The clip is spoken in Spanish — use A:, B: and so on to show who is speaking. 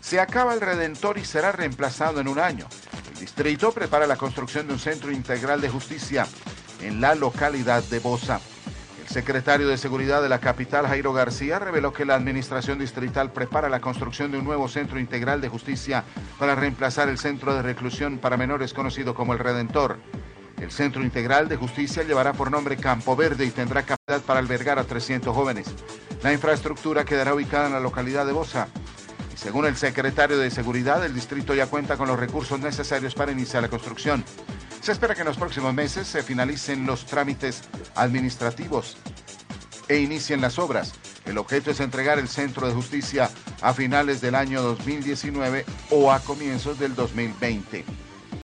A: Se acaba el Redentor y será reemplazado en un año. El distrito prepara la construcción de un centro integral de justicia en la localidad de Bosa. El secretario de Seguridad de la capital, Jairo García, reveló que la administración distrital prepara la construcción de un nuevo centro integral de justicia para reemplazar el centro de reclusión para menores conocido como el Redentor. El centro integral de justicia llevará por nombre Campo Verde y tendrá capacidad para albergar a 300 jóvenes. La infraestructura quedará ubicada en la localidad de Bosa. Y según el secretario de Seguridad, el distrito ya cuenta con los recursos necesarios para iniciar la construcción. Se espera que en los próximos meses se finalicen los trámites administrativos e inicien las obras. El objeto es entregar el centro de justicia a finales del año 2019 o a comienzos del 2020.